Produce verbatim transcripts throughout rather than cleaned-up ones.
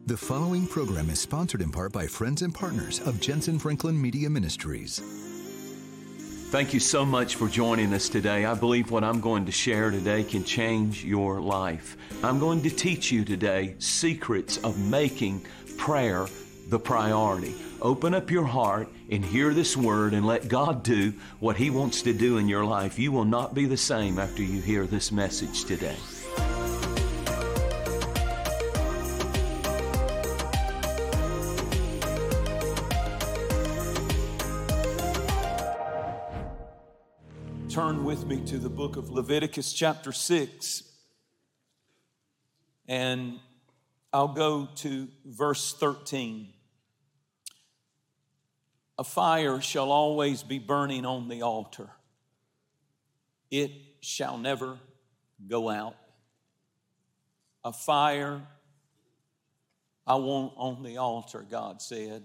The following program is sponsored in part by friends and partners of Jensen Franklin Media Ministries. Thank you so much for joining us today. I believe what I'm going to share today can change your life. I'm going to teach you today secrets of making prayer the priority. Open up your heart and hear this word and let God do what He wants to do in your life. You will not be the same after you hear this message today. Turn with me to the book of Leviticus chapter six, and I'll go to verse thirteen. A fire shall always be burning on the altar. It shall never go out. A fire I want on the altar, God said.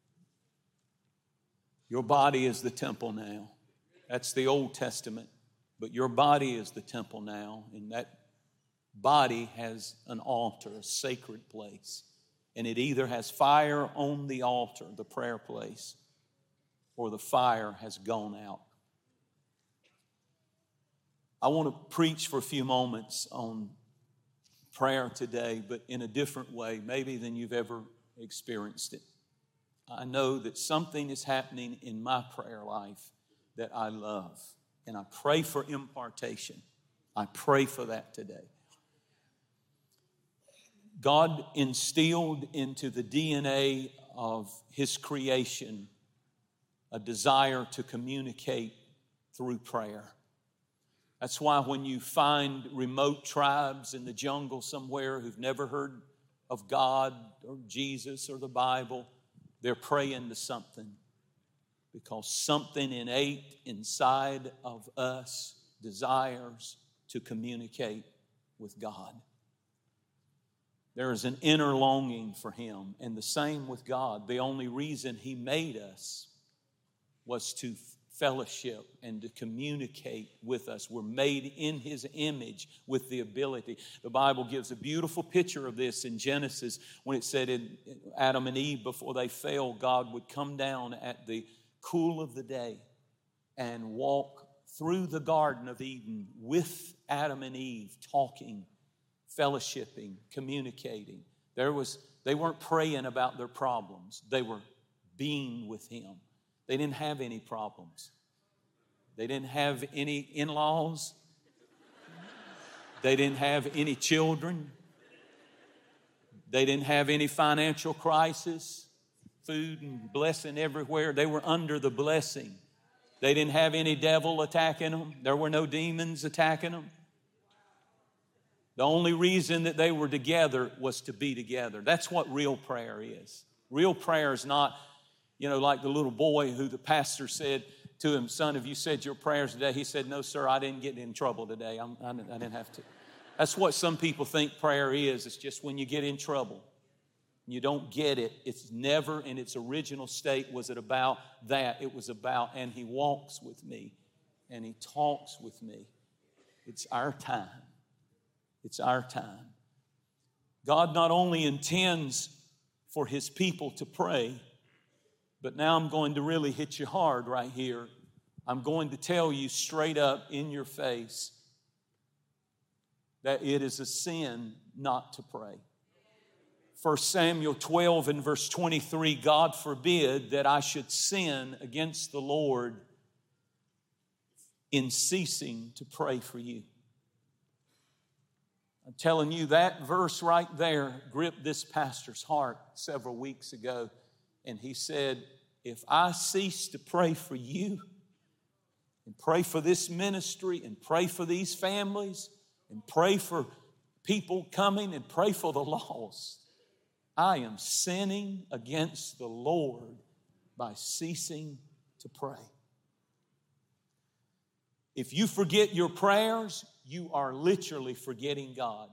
Your body is the temple now. That's the Old Testament, but your body is the temple now, and that body has an altar, a sacred place, and it either has fire on the altar, the prayer place, or the fire has gone out. I want to preach for a few moments on prayer today, but in a different way, maybe than you've ever experienced it. I know that something is happening in my prayer life that I love. And I pray for impartation. I pray for that today. God instilled into the D N A of His creation a desire to communicate through prayer. That's why when you find remote tribes in the jungle somewhere who've never heard of God or Jesus or the Bible, they're praying to something. Because something innate inside of us desires to communicate with God. There is an inner longing for Him, and the same with God. The only reason He made us was to fellowship and to communicate with us. We're made in His image with the ability. The Bible gives a beautiful picture of this in Genesis when it said in Adam and Eve, before they fell, God would come down at the cool of the day and walk through the Garden of Eden with Adam and Eve, talking, fellowshipping, communicating. There was, they weren't praying about their problems. They were being with Him. They didn't have any problems. They didn't have any in-laws. They didn't have any children. They didn't have any financial crisis. Food and blessing everywhere. They were under the blessing. They didn't have any devil attacking them. There were no demons attacking them. The only reason that they were together was to be together. That's what real prayer is. Real prayer is not, you know, like the little boy who the pastor said to him, son, have you said your prayers today? He said, no, sir, I didn't get in trouble today. I'm, I, didn't, I didn't have to. That's what some people think prayer is. It's just when you get in trouble. You don't get it. It's never in its original state was it about that. It was about, and He walks with me, and He talks with me. It's our time. It's our time. God not only intends for His people to pray, but now I'm going to really hit you hard right here. I'm going to tell you straight up in your face that it is a sin not to pray. First Samuel twelve and verse twenty-three, God forbid that I should sin against the Lord in ceasing to pray for you. I'm telling you, that verse right there gripped this pastor's heart several weeks ago. And he said, if I cease to pray for you and pray for this ministry and pray for these families and pray for people coming and pray for the lost, I am sinning against the Lord by ceasing to pray. If you forget your prayers, you are literally forgetting God.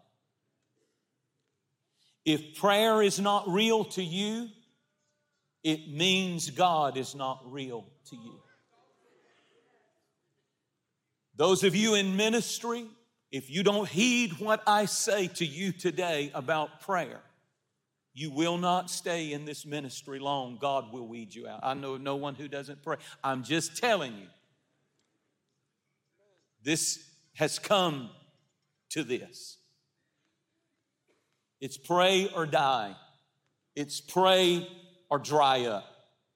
If prayer is not real to you, it means God is not real to you. Those of you in ministry, if you don't heed what I say to you today about prayer, You will not stay in this ministry long. God will weed you out. I know no one who doesn't pray. I'm just telling you. This has come to this. It's pray or die. It's pray or dry up.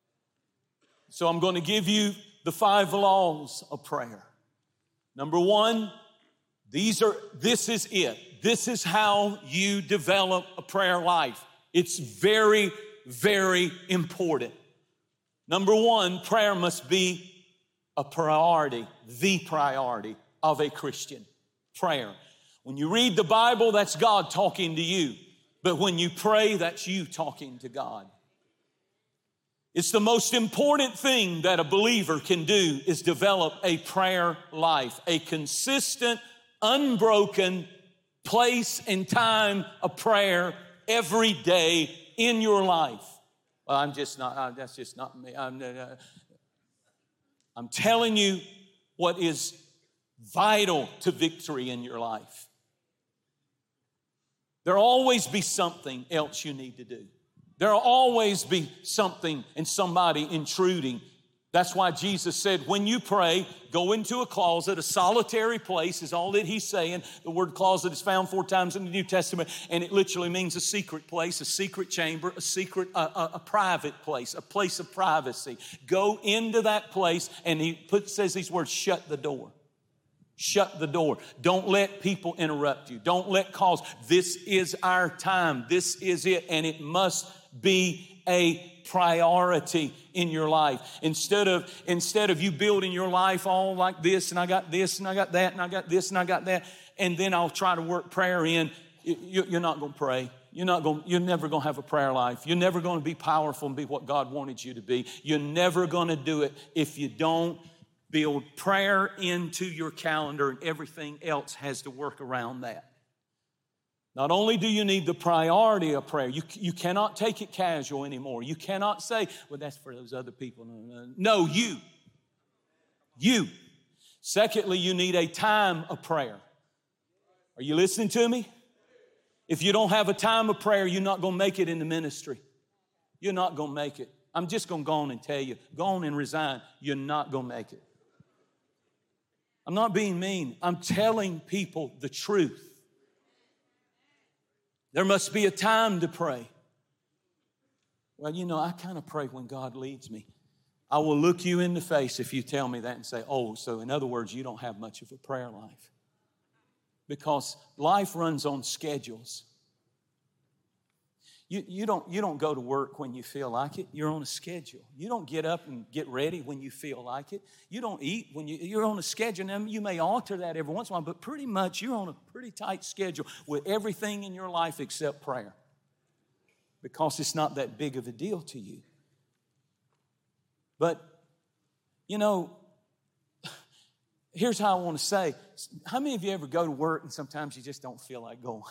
So I'm going to give you the five laws of prayer. Number one, these are, this is it. This is how you develop a prayer life. It's very, very important. Number one, prayer must be a priority, the priority of a Christian. Prayer. When you read the Bible, that's God talking to you. But when you pray, that's you talking to God. It's the most important thing that a believer can do is develop a prayer life, a consistent, unbroken place and time of prayer every day in your life. Well, I'm just not, uh, that's just not me. I'm, uh, I'm telling you what is vital to victory in your life. There'll always be something else you need to do. There'll always be something and somebody intruding. That's why Jesus said, when you pray, go into a closet, a solitary place is all that he's saying. The word closet is found four times in the New Testament, and it literally means a secret place, a secret chamber, a secret, a, a, a private place, a place of privacy. Go into that place, and he put, says these words, shut the door. Shut the door. Don't let people interrupt you. Don't let calls. This is our time. This is it, and it must be a priority in your life. Instead of, instead of you building your life all like this, and I got this, and I got that, and I got this, and I got that, and then I'll try to work prayer in, you're not going to pray. You're not going, you're never going to have a prayer life. You're never going to be powerful and be what God wanted you to be. You're never going to do it if you don't build prayer into your calendar, and everything else has to work around that. Not only do you need the priority of prayer, you, you cannot take it casual anymore. You cannot say, well, that's for those other people. No, you. You. Secondly, you need a time of prayer. Are you listening to me? If you don't have a time of prayer, you're not going to make it in the ministry. You're not going to make it. I'm just going to go on and tell you, go on and resign. You're not going to make it. I'm not being mean. I'm telling people the truth. There must be a time to pray. Well, you know, I kind of pray when God leads me. I will look you in the face if you tell me that and say, oh, so in other words, you don't have much of a prayer life. Because life runs on schedules. You, you, don't, you don't go to work when you feel like it. You're on a schedule. You don't get up and get ready when you feel like it. You don't eat when you, you're on a schedule. Now, you may alter that every once in a while, but pretty much you're on a pretty tight schedule with everything in your life except prayer. Because it's not that big of a deal to you. But, you know, here's how I want to say. How many of you ever go to work and sometimes you just don't feel like going?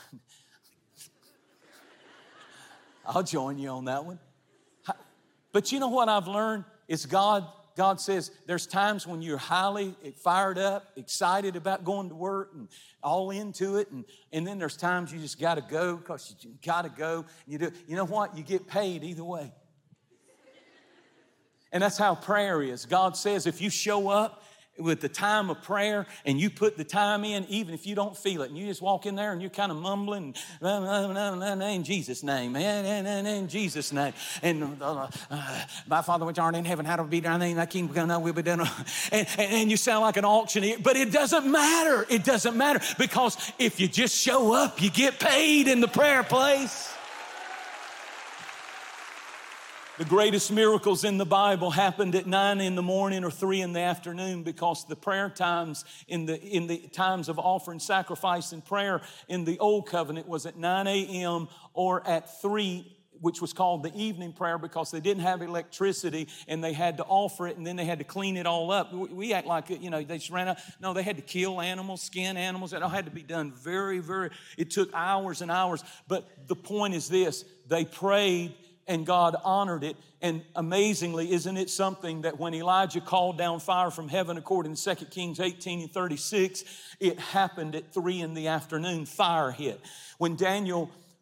I'll join you on that one. But you know what I've learned is God, God says there's times when you're highly fired up, excited about going to work and all into it. And, and then there's times you just got to go because you got to go. You do. You know what? You get paid either way. And that's how prayer is. God says if you show up with the time of prayer and you put the time in, even if you don't feel it, and you just walk in there and you're kind of mumbling, in Jesus' name, in Jesus' name, and uh, uh, my Father which art in heaven, hallowed be thy name, thy kingdom come, thy will be done, and, and you sound like an auctioneer, but it doesn't matter. It doesn't matter because if you just show up, you get paid in the prayer place. The greatest miracles in the Bible happened at nine in the morning or three in the afternoon because the prayer times in the in the times of offering sacrifice and prayer in the old covenant was at nine a.m. or at three, which was called the evening prayer because they didn't have electricity and they had to offer it and then they had to clean it all up. We act like, you know, they just ran out. No, they had to kill animals, skin animals. It all had to be done very, very, it took hours and hours. But the point is this, they prayed and God honored it. And amazingly, isn't it something that when Elijah called down fire from heaven, according to Second Kings eighteen and thirty-six, it happened at three in the afternoon, fire hit. When Daniel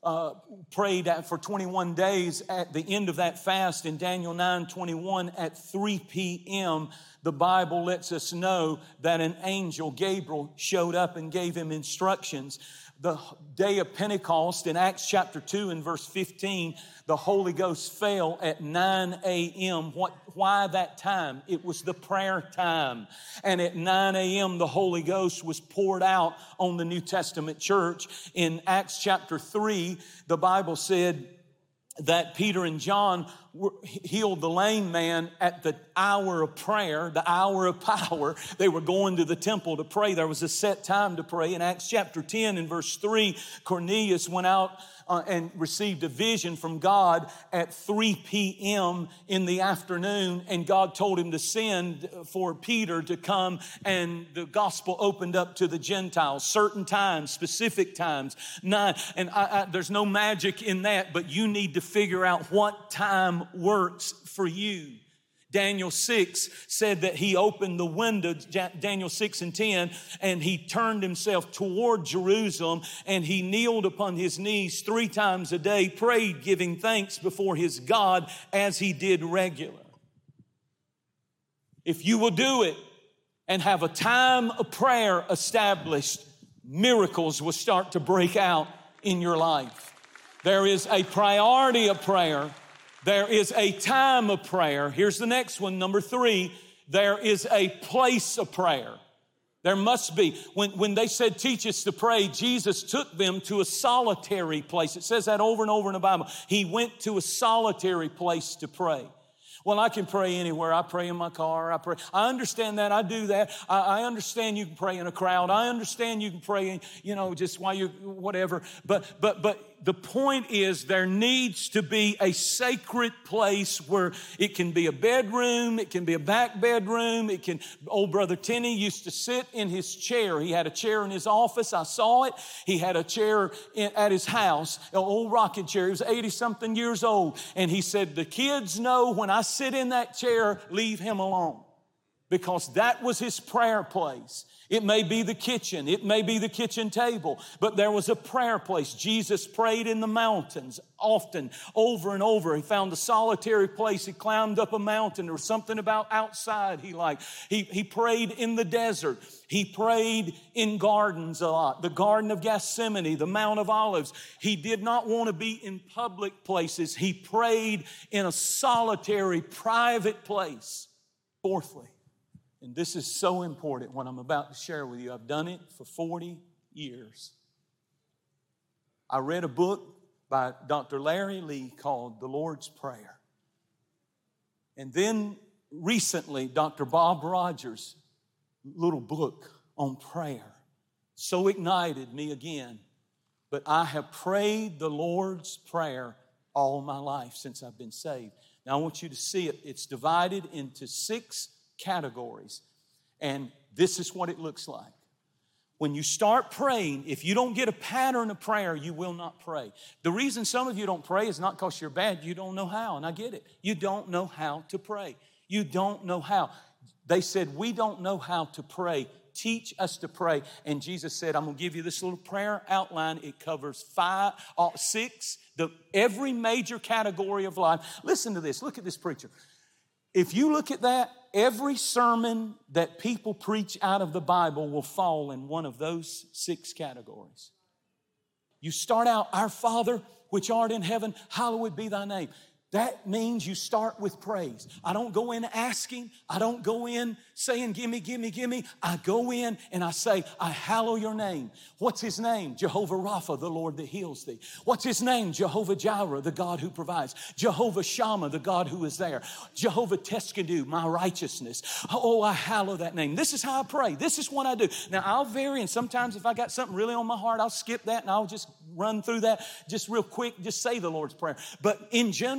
uh, prayed at, for twenty-one days at the end of that fast in Daniel nine twenty-one at three p.m., the Bible lets us know that an angel, Gabriel, showed up and gave him instructions. The day of Pentecost in Acts chapter two and verse fifteen, the Holy Ghost fell at nine a.m. What, why that time? It was the prayer time. And at nine a.m. the Holy Ghost was poured out on the New Testament church. In Acts chapter three, the Bible said that Peter and John healed the lame man at the hour of prayer, the hour of power. They were going to the temple to pray. There was a set time to pray. In Acts chapter ten and verse three, Cornelius went out uh, and received a vision from God at three p.m. in the afternoon, and God told him to send for Peter to come, and the gospel opened up to the Gentiles. Certain times, specific times. Nine, and I, I, there's no magic in that, but you need to figure out what time works for you. Daniel six said that he opened the window, Daniel six and ten, and he turned himself toward Jerusalem, and he kneeled upon his knees three times a day, prayed, giving thanks before his God as he did regular. If you will do it and have a time of prayer established, miracles will start to break out in your life. There is a priority of prayer. There is a time of prayer. Here's the next one, number three. There is a place of prayer. There must be. When, when they said, teach us to pray, Jesus took them to a solitary place. It says that over and over in the Bible. He went to a solitary place to pray. Well, I can pray anywhere. I pray in my car. I pray. I understand that. I do that. I, I understand you can pray in a crowd. I understand you can pray, in, you know, just while you, whatever. But, but, but the point is there needs to be a sacred place where it can be a bedroom. It can be a back bedroom. It can, old brother Tenney used to sit in his chair. He had a chair in his office. I saw it. He had a chair in, at his house, an old rocking chair. He was eighty something years old. And he said, the kids know when I sit in that chair, leave him alone. Because that was his prayer place. It may be the kitchen. It may be the kitchen table. But there was a prayer place. Jesus prayed in the mountains often, over and over. He found a solitary place. He climbed up a mountain. There was something about outside he liked. He, he prayed in the desert. He prayed in gardens a lot. The Garden of Gethsemane, the Mount of Olives. He did not want to be in public places. He prayed in a solitary, private place. Fourthly, and this is so important, what I'm about to share with you. I've done it for forty years. I read a book by Doctor Larry Lee called The Lord's Prayer. And then recently, Doctor Bob Rogers' little book on prayer so ignited me again. But I have prayed the Lord's Prayer all my life since I've been saved. Now I want you to see it. It's divided into six categories. And this is what it looks like. When you start praying, if you don't get a pattern of prayer, you will not pray. The reason some of you don't pray is not because you're bad. You don't know how, and I get it. You don't know how to pray. You don't know how. They said, we don't know how to pray. Teach us to pray. And Jesus said, I'm going to give you this little prayer outline. It covers five, uh, six, the, every major category of life. Listen to this. Look at this preacher. If you look at that, every sermon that people preach out of the Bible will fall in one of those six categories. You start out, our Father, which art in heaven, hallowed be thy name. That means you start with praise. I don't go in asking. I don't go in saying, gimme, gimme, gimme. I go in and I say, I hallow your name. What's his name? Jehovah Rapha, the Lord that heals thee. What's his name? Jehovah Jireh, the God who provides. Jehovah Shammah, the God who is there. Jehovah Teskadu, my righteousness. Oh, I hallow that name. This is how I pray. This is what I do. Now, I'll vary, and sometimes if I got something really on my heart, I'll skip that and I'll just run through that just real quick, just say the Lord's Prayer. But in general,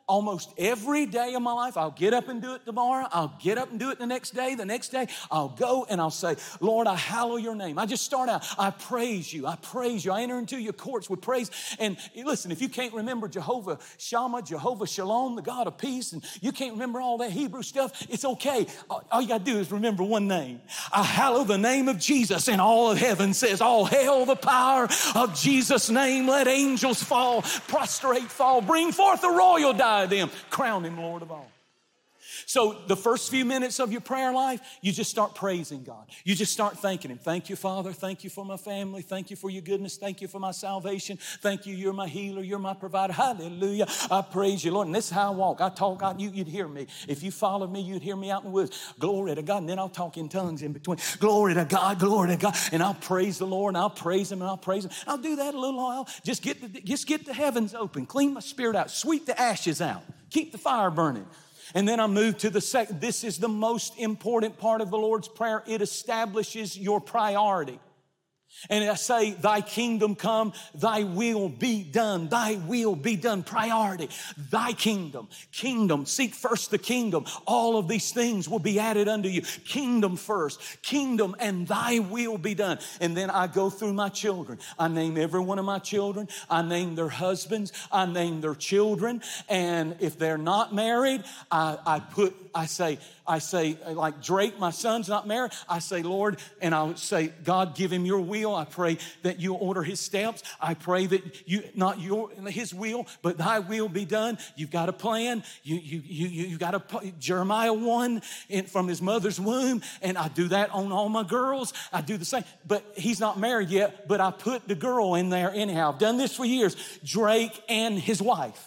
almost every day of my life. I'll get up and do it tomorrow. I'll get up and do it the next day. The next day, I'll go and I'll say, Lord, I hallow your name. I just start out, I praise you. I praise you. I enter into your courts with praise. And listen, if you can't remember Jehovah Shammah, Jehovah Shalom, the God of peace, and you can't remember all that Hebrew stuff, it's okay. All you got to do is remember one name. I hallow the name of Jesus, and all of heaven says, all hail the power of Jesus' name. Let angels fall, prostrate fall, bring forth the royal diadem, crown him Lord of all. So the first few minutes of your prayer life, you just start praising God. You just start thanking him. Thank you, Father. Thank you for my family. Thank you for your goodness. Thank you for my salvation. Thank you. You're my healer. You're my provider. Hallelujah. I praise you, Lord. And this is how I walk. I talk out. You, you'd hear me. If you followed me, you'd hear me out in the woods. Glory to God. And then I'll talk in tongues in between. Glory to God. Glory to God. And I'll praise the Lord, and I'll praise him, and I'll praise him. I'll do that a little while. Just get the, just get the heavens open. Clean my spirit out. Sweep the ashes out. Keep the fire burning. And then I move to the second. This is the most important part of the Lord's Prayer. It establishes your priority. And I say, thy kingdom come, thy will be done, thy will be done. Priority, thy kingdom, kingdom. Seek first the kingdom. All of these things will be added unto you. Kingdom first, kingdom, and thy will be done. And then I go through my children. I name every one of my children. I name their husbands. I name their children. And if they're not married, I, I put, I say, I say, like Drake, my son's not married. I say, Lord, and I'll say, God, give him your will. I pray that you order his steps. I pray that you, not your, his will, but thy will be done. You've got a plan. You, you, you, you got a, Jeremiah one in, from his mother's womb. And I do that on all my girls. I do the same, but he's not married yet, but I put the girl in there anyhow. I've done this for years. Drake and his wife.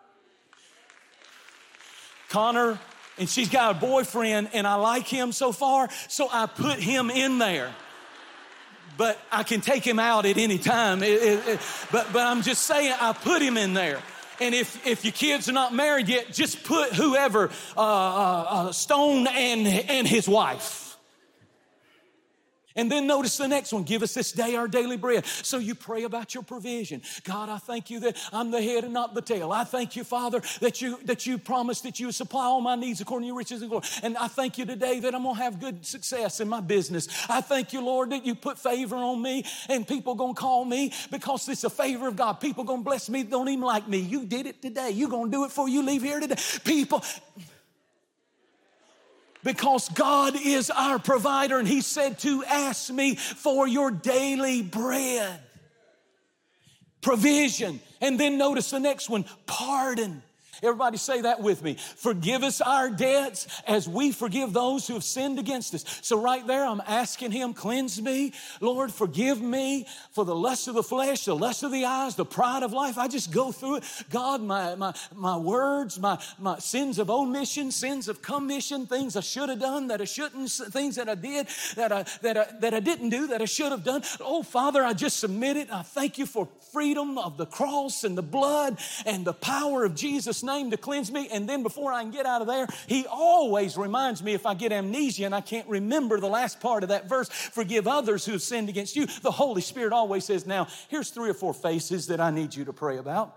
Connor, and she's got a boyfriend, and I like him so far, so I put him in there. But I can take him out at any time. It, it, it, but, but I'm just saying, I put him in there. And if, if your kids are not married yet, just put whoever, uh, uh, uh, Stone and, and his wife. And then notice the next one. Give us this day our daily bread. So you pray about your provision. God, I thank you that I'm the head and not the tail. I thank you, Father, that you that you promised that you would supply all my needs according to your riches and glory. And I thank you today that I'm going to have good success in my business. I thank you, Lord, that you put favor on me, and people going to call me because it's a favor of God. People going to bless me that don't even like me. You did it today. You're going to do it before you leave here today. People... Because God is our provider, and he said to ask me for your daily bread. Provision. And then notice the next one, pardon. Everybody say that with me. Forgive us our debts as we forgive those who have sinned against us. So right there, I'm asking him, cleanse me. Lord, forgive me for the lust of the flesh, the lust of the eyes, the pride of life. I just go through it. God, my, my, my words, my, my sins of omission, sins of commission, things I should have done that I shouldn't, things that I did that I, that I, that I didn't do that I should have done. Oh, Father, I just submit it. I thank you for freedom of the cross and the blood and the power of Jesus' name to cleanse me. And then before I can get out of there, he always reminds me, if I get amnesia and I can't remember the last part of that verse, forgive others who have sinned against you. The Holy Spirit always says, now here's three or four faces that I need you to pray about.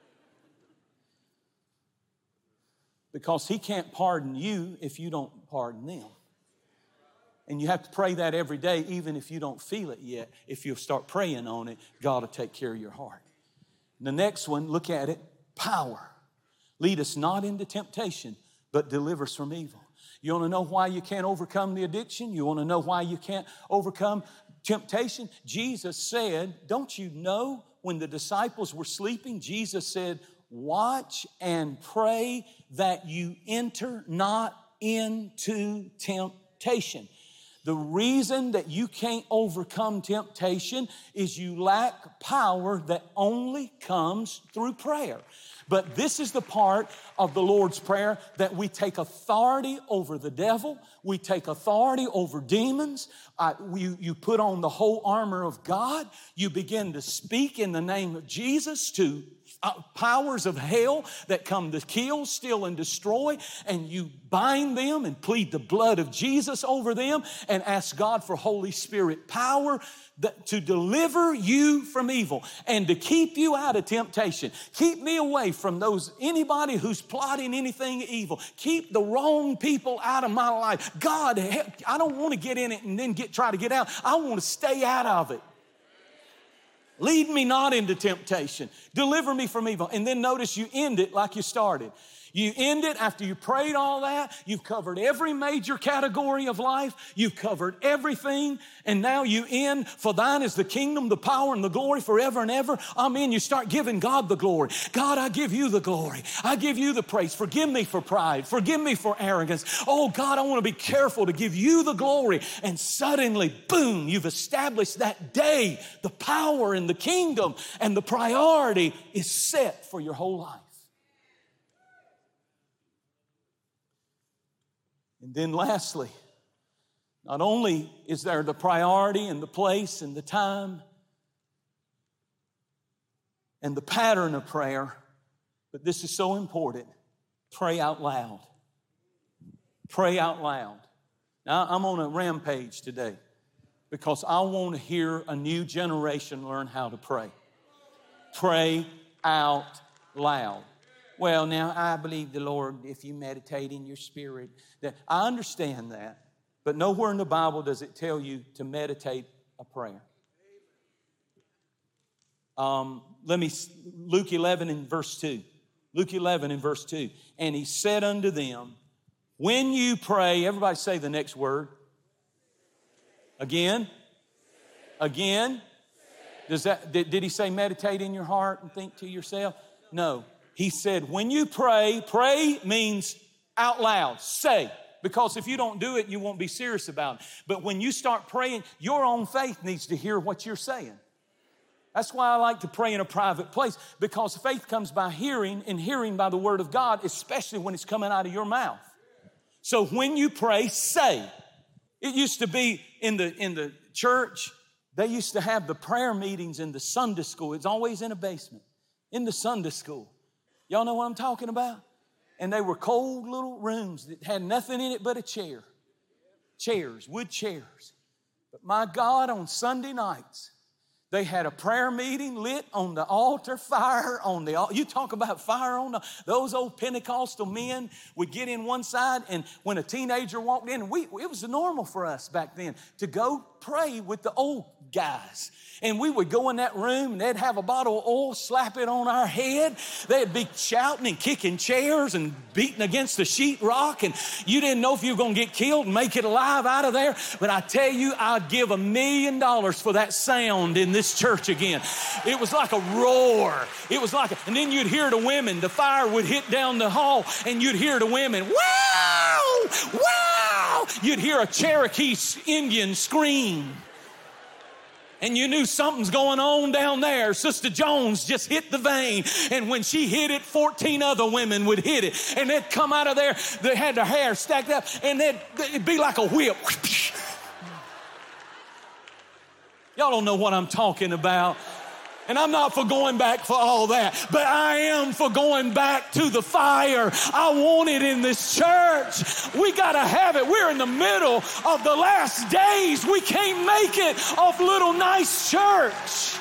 Because he can't pardon you if you don't pardon them. And you have to pray that every day, even if you don't feel it yet. If you'll start praying on it, God will take care of your heart. The next one, look at it, power. Lead us not into temptation, but deliver us from evil. You want to know why you can't overcome the addiction? You want to know why you can't overcome temptation? Jesus said, don't you know when the disciples were sleeping, Jesus said, watch and pray that you enter not into temptation. The reason that you can't overcome temptation is you lack power that only comes through prayer. But this is the part of the Lord's Prayer that we take authority over the devil. We take authority over demons. Uh, you, you put on the whole armor of God. You begin to speak in the name of Jesus to Uh, powers of hell that come to kill, steal, and destroy, and you bind them and plead the blood of Jesus over them, and ask God for Holy Spirit power that, to deliver you from evil and to keep you out of temptation. Keep me away from those, anybody who's plotting anything evil. Keep the wrong people out of my life. God, I don't want to get in it and then get try to get out. I want to stay out of it. Lead me not into temptation. Deliver me from evil. And then notice you end it like you started. You end it after you prayed all that. You've covered every major category of life. You've covered everything. And now you end, for thine is the kingdom, the power, and the glory forever and ever. Amen. You start giving God the glory. God, I give you the glory. I give you the praise. Forgive me for pride. Forgive me for arrogance. Oh, God, I want to be careful to give you the glory. And suddenly, boom, you've established that day. The power in the kingdom and the priority is set for your whole life. And then lastly, not only is there the priority and the place and the time and the pattern of prayer, but this is so important, pray out loud. Pray out loud. Now, I'm on a rampage today because I want to hear a new generation learn how to pray. Pray out loud. Well, now, I believe the Lord, if you meditate in your spirit, that I understand that, but nowhere in the Bible does it tell you to meditate a prayer. Um, let me, Luke eleven and verse two. Luke eleven and verse two. And he said unto them, when you pray, everybody say the next word. Again. Again. Does that, did, did he say meditate in your heart and think to yourself? No. He said, when you pray, pray means out loud, say. Because if you don't do it, you won't be serious about it. But when you start praying, your own faith needs to hear what you're saying. That's why I like to pray in a private place, because faith comes by hearing, and hearing by the word of God, especially when it's coming out of your mouth. So when you pray, say. It used to be in the, in the church, they used to have the prayer meetings in the Sunday school. It's always in a basement, in the Sunday school. Y'all know what I'm talking about? And they were cold little rooms that had nothing in it but a chair. Chairs, wood chairs. But my God, on Sunday nights, they had a prayer meeting lit on the altar, fire on the altar. You talk about fire on the, those old Pentecostal men would get in one side, and when a teenager walked in, we, it was normal for us back then to go pray with the old guys. And we would go in that room, and they'd have a bottle of oil, slap it on our head. They'd be shouting and kicking chairs and beating against the sheetrock, and you didn't know if you were going to get killed and make it alive out of there. But I tell you, I'd give a million dollars for that sound in this church again. It was like a roar. It was like, a, and then you'd hear the women. The fire would hit down the hall, and you'd hear the women, wow, wow. You'd hear a Cherokee Indian scream. And you knew something's going on down there. Sister Jones just hit the vein. And when she hit it, fourteen other women would hit it. And they'd come out of there. They had their hair stacked up. And they'd, it'd be like a whip. Y'all don't know what I'm talking about. And I'm not for going back for all that, but I am for going back to the fire. I want it in this church. We got to have it. We're in the middle of the last days. We can't make it off little nice church.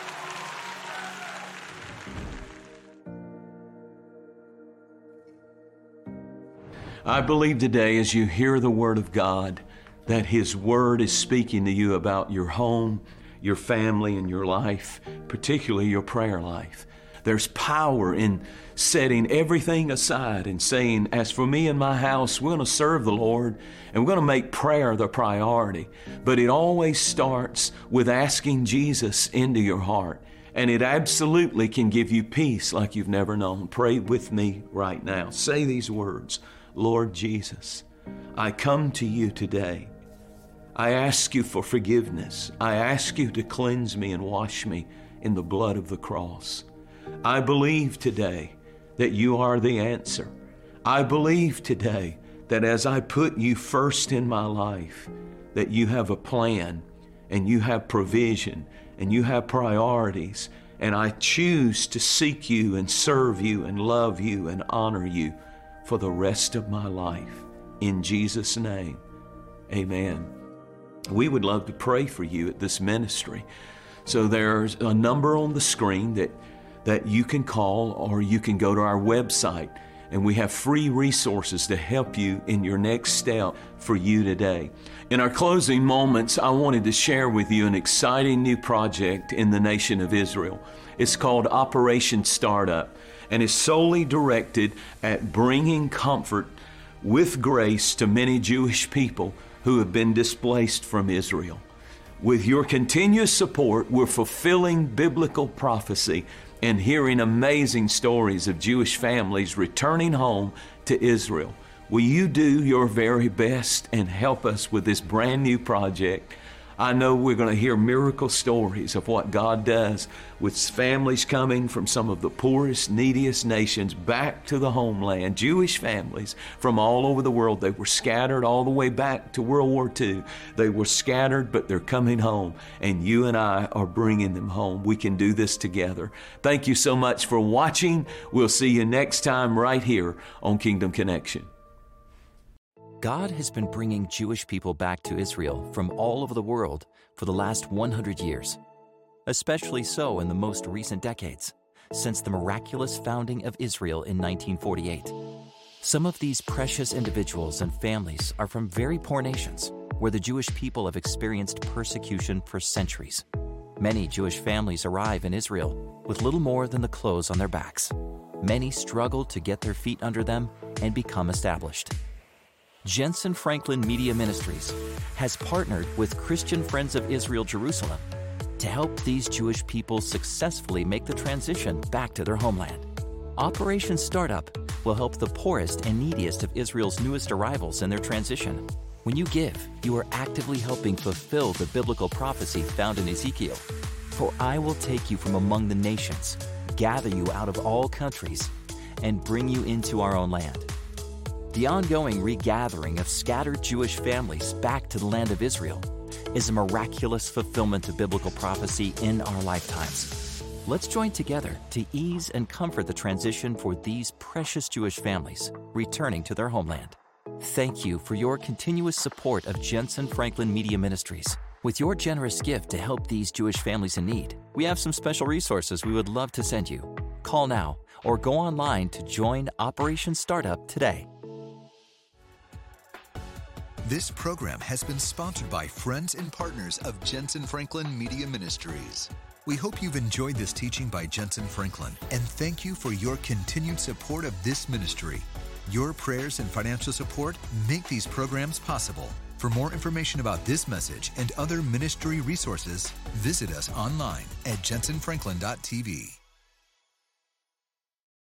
I believe today, as you hear the word of God, that His word is speaking to you about your home, your family, and your life, particularly your prayer life. There's power in setting everything aside and saying, as for me and my house, we're going to serve the Lord, and we're going to make prayer the priority. But it always starts with asking Jesus into your heart, and it absolutely can give you peace like you've never known. Pray with me right now. Say these words. Lord Jesus, I come to you today. I ask you for forgiveness. I ask you to cleanse me and wash me in the blood of the cross. I believe today that you are the answer. I believe today that as I put you first in my life, that you have a plan and you have provision and you have priorities, and I choose to seek you and serve you and love you and honor you for the rest of my life. In Jesus' name, amen. we would love to pray for you at this ministry. So there's a number on the screen that, that you can call, or you can go to our website, and we have free resources to help you in your next step for you today. In our closing moments, I wanted to share with you an exciting new project in the nation of Israel. It's called Operation Startup, and is solely directed at bringing comfort with grace to many Jewish people who have been displaced from Israel. With your continuous support, we're fulfilling biblical prophecy and hearing amazing stories of Jewish families returning home to Israel. Will you do your very best and help us with this brand new project? I know we're going to hear miracle stories of what God does with families coming from some of the poorest, neediest nations back to the homeland. Jewish families from all over the world. They were scattered all the way back to World War Two. They were scattered, but they're coming home, and you and I are bringing them home. We can do this together. Thank you so much for watching. We'll see you next time right here on Kingdom Connection. God has been bringing Jewish people back to Israel from all over the world for the last one hundred years, especially so in the most recent decades, since the miraculous founding of Israel in nineteen forty-eight. Some of these precious individuals and families are from very poor nations, where the Jewish people have experienced persecution for centuries. Many Jewish families arrive in Israel with little more than the clothes on their backs. Many struggle to get their feet under them and become established. Jensen Franklin Media Ministries has partnered with Christian Friends of Israel Jerusalem to help these Jewish people successfully make the transition back to their homeland. Operation Startup will help the poorest and neediest of Israel's newest arrivals in their transition. When you give, you are actively helping fulfill the biblical prophecy found in Ezekiel. For I will take you from among the nations, gather you out of all countries, and bring you into our own land. The ongoing regathering of scattered Jewish families back to the land of Israel is a miraculous fulfillment of biblical prophecy in our lifetimes. Let's join together to ease and comfort the transition for these precious Jewish families returning to their homeland. Thank you for your continuous support of Jensen Franklin Media Ministries. With your generous gift to help these Jewish families in need, we have some special resources we would love to send you. Call now or go online to join Operation Startup today. This program has been sponsored by friends and partners of Jensen Franklin Media Ministries. We hope you've enjoyed this teaching by Jensen Franklin, and thank you for your continued support of this ministry. Your prayers and financial support make these programs possible. For more information about this message and other ministry resources, visit us online at jensen franklin dot t v.